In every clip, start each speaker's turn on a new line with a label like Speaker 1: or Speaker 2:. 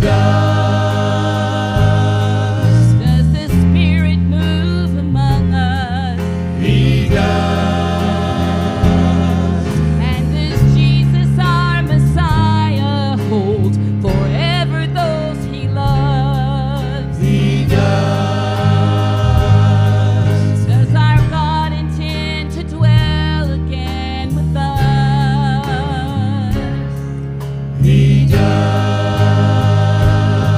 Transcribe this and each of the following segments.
Speaker 1: He does.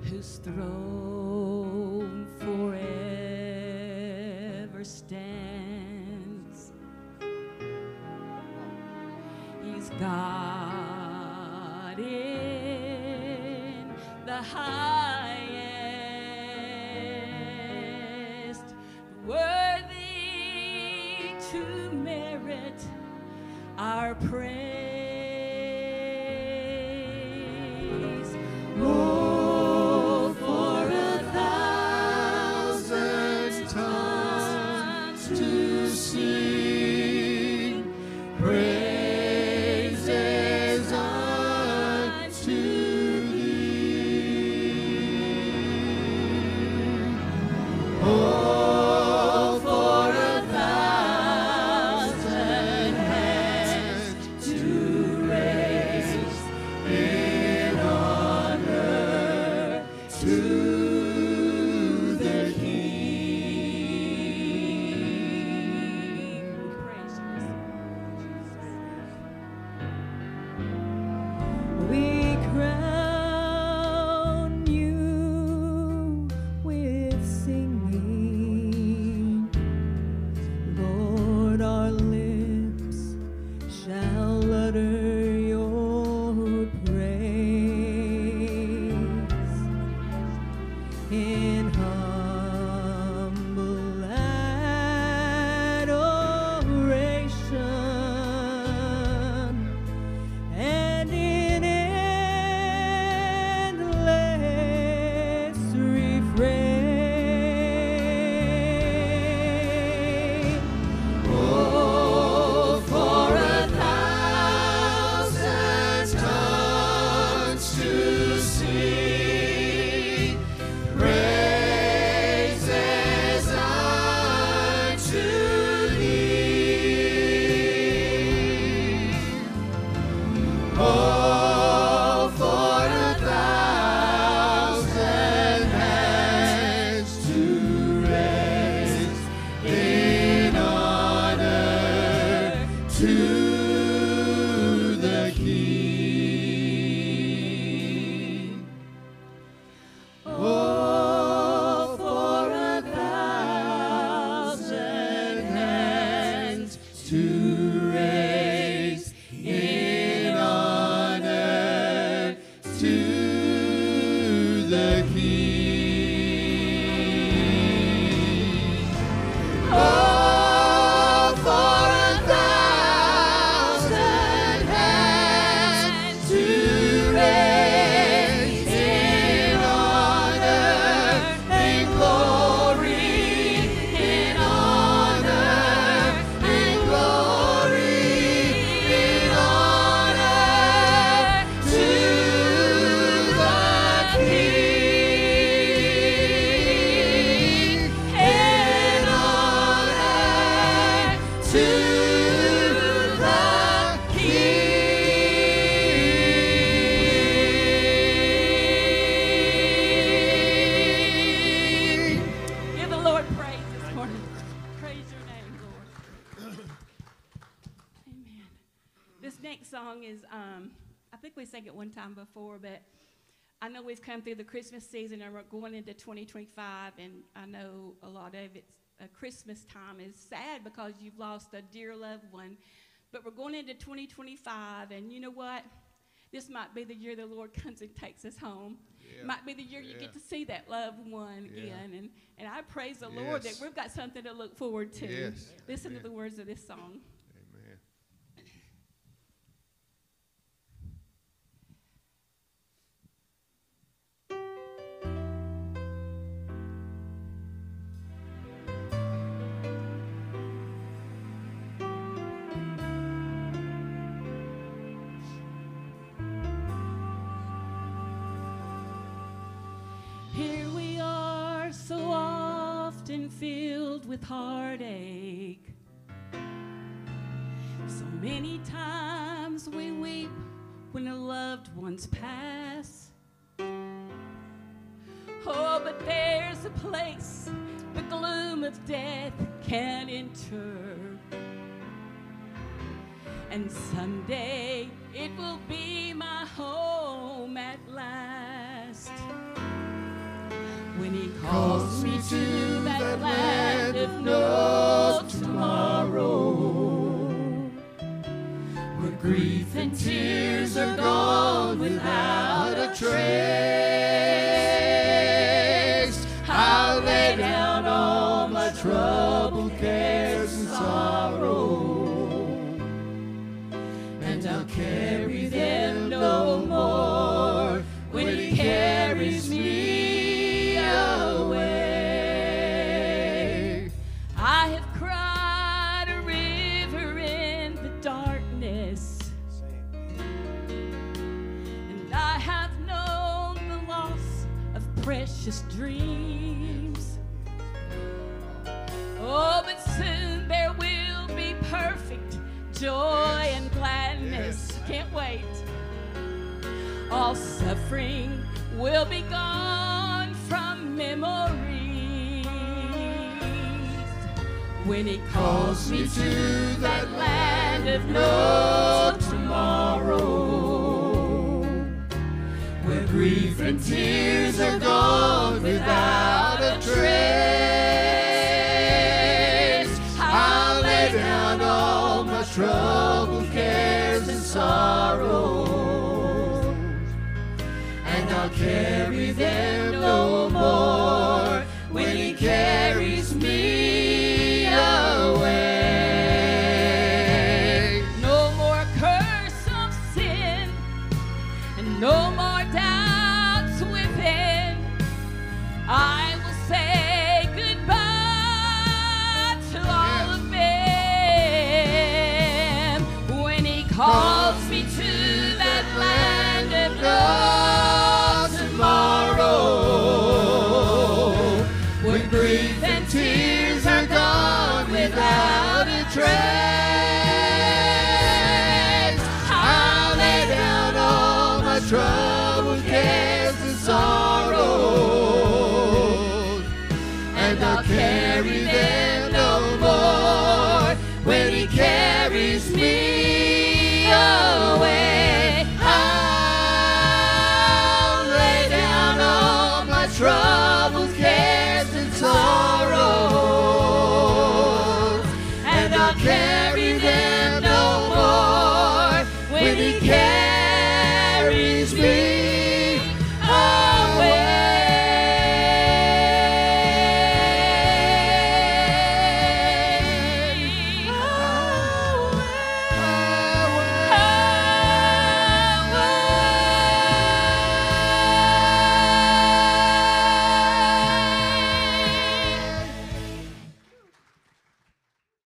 Speaker 1: whose throne forever stands. He's God in the highest, worthy to merit our praise. Oh, for 1,000 tongues to sing praises unto thee. Oh, for 1,000 hands to raise in honor to the King. Praise Jesus. We crown you with singing. Lord, our lips shall utter your praise in humble adoration and in endless refrain. Oh, for 1,000 tongues to sing praises unto thee. Oh, for 1,000 hands to raise in honor to the King. Oh, for 1,000 hands to raise in honor to the King. Oh, for 1,000 hands to raise in honor and glory, in honor and glory, in honor to the King, in honor to the King. Give the Lord praise this morning. Praise your name, Lord. Amen. This next song is, I think we sang it one time before, but I know we've come through the Christmas season and we're going into 2025, and I know a lot of it's Christmas time is sad because you've lost a dear loved one, but we're going into 2025, and you know what? This might be the year the Lord comes and takes us home.
Speaker 2: Yeah.
Speaker 1: Might be the year you
Speaker 2: Yeah.
Speaker 1: get to see that loved one
Speaker 2: Yeah.
Speaker 1: again, and I praise the Lord that
Speaker 2: Yes.
Speaker 1: we've got something to look forward to.
Speaker 2: Yes.
Speaker 1: Listen
Speaker 2: Amen.
Speaker 1: to the words of this song.
Speaker 2: Amen.
Speaker 1: Here we are, so often filled with heartache. So many times we weep when a loved one's pass. Oh, but there's a place the gloom of death can't enter. And someday it will be my home at last. when he calls me to that land of no tomorrow, where grief and tears are gone without a trace. I'll lay down all my trouble, cares, and sorrow, and I'll carry them no more when he carries me away. I have cried a river in the darkness, and I have known the loss of precious dreams. Oh, but soon there will be perfect joy and gladness. Can't wait. All suffering will be gone from memories when he calls me to that land of no tomorrow, where grief and tears are gone without a trace. I'll lay down all my trouble, cares, and sorrows, and I'll carry them no more when he carries me away. No more curse of sin, and no more doubts within. I will say goodbye to all of them when he calls me to that land of no tomorrow, when grief and tears are gone without a trace. I'll lay down all my trouble, cares, and sorrows, and I'll carry them no more when he carries me away. I'll lay down all my troubles, cares, and sorrows, and I'll carry them no more when he carries me